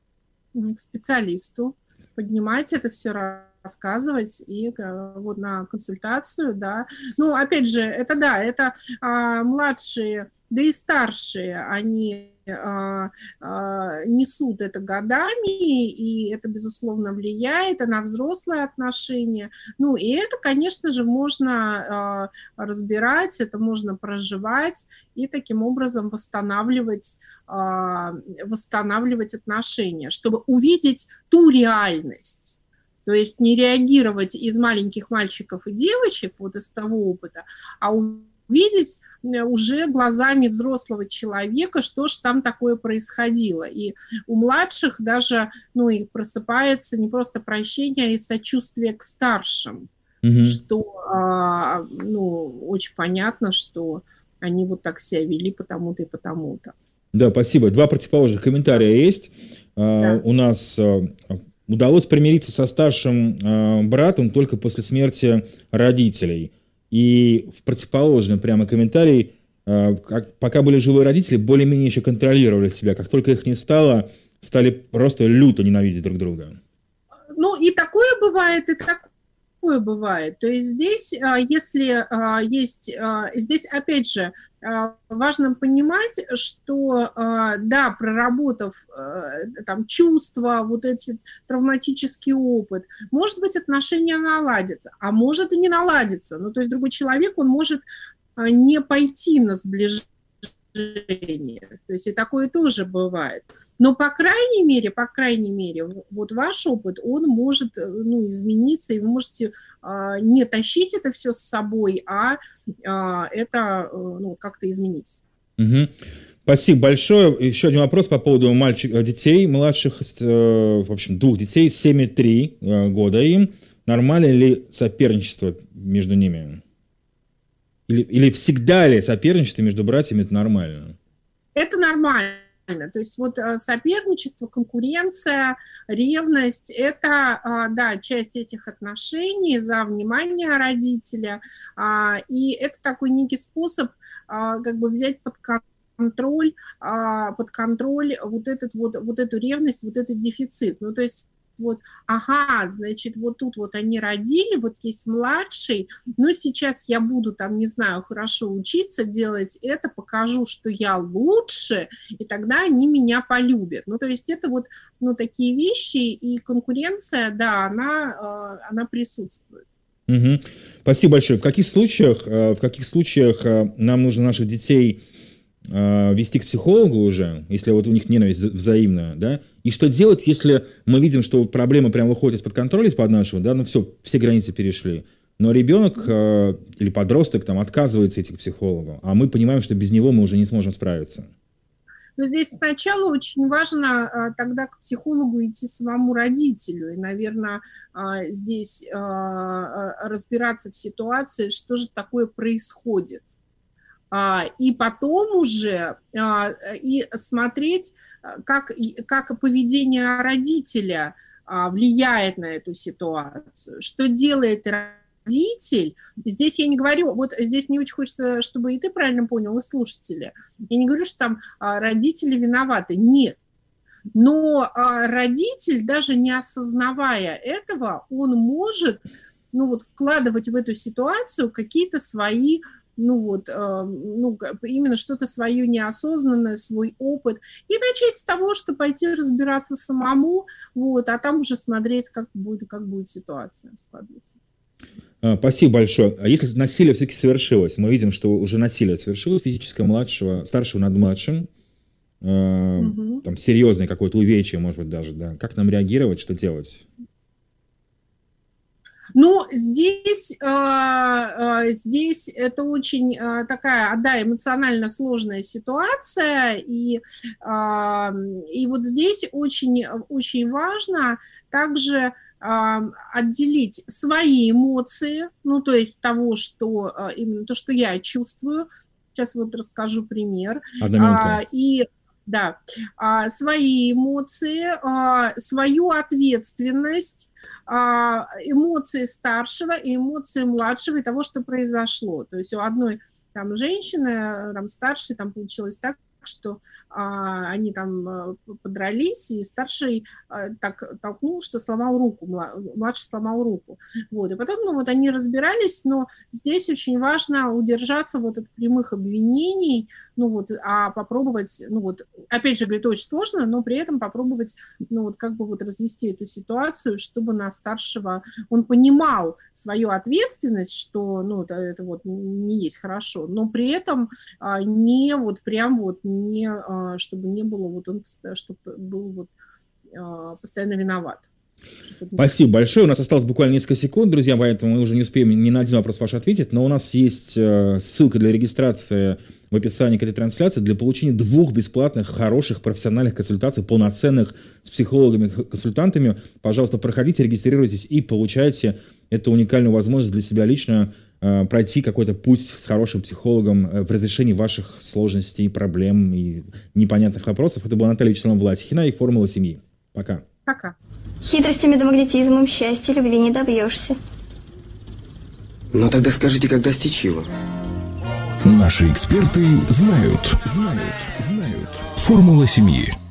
К специалисту, поднимать это все, рассказывать и вот на консультацию, да. Ну, опять же, это да, это а, младшие, да и старшие, они а, а, несут это годами, и это, безусловно, влияет и на взрослые отношения. Ну, и это, конечно же, можно а, разбирать, это можно проживать и таким образом восстанавливать, а, восстанавливать отношения, чтобы увидеть ту реальность. То есть не реагировать из маленьких мальчиков и девочек, вот из того опыта, а увидеть уже глазами взрослого человека, что же там такое происходило. И у младших даже, ну, и просыпается не просто прощение, а и сочувствие к старшим, угу. что, а, ну, очень понятно, что они вот так себя вели потому-то и потому-то. Да, спасибо. Два противоположных комментария есть. Да. У нас удалось примириться со старшим братом только после смерти родителей. И в противоположный прямо комментарий, как, пока были живые родители, более-менее еще контролировали себя. Как только их не стало, стали просто люто ненавидеть друг друга. Ну, и такое бывает, и такое бывает. То есть здесь, если есть... Здесь, опять же, важно понимать, что, да, проработав там чувства, вот эти травматический опыт, может быть, отношения наладятся, а может и не наладиться. Ну, то есть другой человек, он может не пойти на сближение. То есть и такое тоже бывает. Но, по крайней мере, по крайней мере, вот ваш опыт, он может, ну, измениться, и вы можете а, не тащить это все с собой, а, а это, ну, как-то изменить. Угу. Спасибо большое. Еще один вопрос по поводу мальчик, детей младших, в общем, двух детей, семь и три года им. Нормально ли соперничество между ними? Или, или всегда ли соперничество между братьями это нормально? Это нормально. То есть вот соперничество, конкуренция, ревность – это, да, часть этих отношений за внимание родителя. И это такой некий способ как бы взять под контроль, под контроль вот, этот, вот, вот эту ревность, вот этот дефицит. Ну, то есть вот, ага, значит, вот тут вот они родили, вот есть младший, но сейчас я буду там, не знаю, хорошо учиться, делать это, покажу, что я лучше, и тогда они меня полюбят. Ну, то есть это вот, ну, такие вещи, и конкуренция, да, она, она присутствует. Угу. Спасибо большое. В каких случаях, в каких случаях нам нужно наших детей вести к психологу уже, если вот у них ненависть взаимная, да, и что делать, если мы видим, что проблема прям выходит из-под контроля, из-под нашего, да, ну все, все границы перешли, но ребенок э, или подросток там отказывается идти к психологу, а мы понимаем, что без него мы уже не сможем справиться. Но здесь сначала очень важно а, тогда к психологу идти самому родителю, и, наверное, а, здесь а, разбираться в ситуации, что же такое происходит. И потом уже и смотреть, как, как поведение родителя влияет на эту ситуацию, что делает родитель. Здесь я не говорю, вот здесь мне очень хочется, чтобы и ты правильно понял, и слушатели. Я не говорю, что там родители виноваты, нет. Но родитель, даже не осознавая этого, он может, ну, вот, вкладывать в эту ситуацию какие-то свои, ну вот, э, ну, именно что-то свое неосознанное, свой опыт, и начать с того, что пойти разбираться самому, вот, а там уже смотреть, как будет, как будет ситуация складываться. Спасибо большое. А если насилие все-таки совершилось, мы видим, что уже насилие совершилось, физическое младшего, старшего над младшим, э, угу. там серьезное какое-то увечье, может быть, даже, да, как нам реагировать, что делать? Ну, здесь, э, здесь это очень э, такая, да, эмоционально сложная ситуация, и, э, и вот здесь очень, очень важно также э, отделить свои эмоции, ну, то есть того, что, э, именно то, что я чувствую. Сейчас вот расскажу пример. Одна минутка. И да, свои эмоции, свою ответственность, эмоции старшего и эмоции младшего и того, что произошло. То есть у одной там женщины, там старшей, там получилось так, так, что а, они там а, подрались, и старший а, так толкнул, что сломал руку, младший сломал руку. Вот. И потом, ну, вот они разбирались, но здесь очень важно удержаться вот от прямых обвинений, ну, вот, а попробовать, ну, вот, опять же, говорит, очень сложно, но при этом попробовать, ну, вот, как бы вот развести эту ситуацию, чтобы на старшего, он понимал свою ответственность, что, ну, это, это вот не есть хорошо, но при этом а, не вот прям вот не, а, чтобы не было вот он, чтобы был вот а, постоянно виноват. Спасибо большое. У нас осталось буквально несколько секунд, друзья, поэтому мы уже не успеем ни на один вопрос ваш ответить, но у нас есть ссылка для регистрации в описании к этой трансляции для получения двух бесплатных, хороших, профессиональных консультаций, полноценных, с психологами-консультантами. Пожалуйста, проходите, регистрируйтесь и получайте эту уникальную возможность для себя лично э, пройти какой-то путь с хорошим психологом э, в разрешении ваших сложностей, проблем и непонятных вопросов. Это была Наталья Вячеславовна Власихина и «Формула семьи». Пока. Пока. Хитростями да магнетизмом счастья любви не добьешься. Ну тогда скажите, как достичь его? Наши эксперты знают. Знают. Знают. Формула семьи.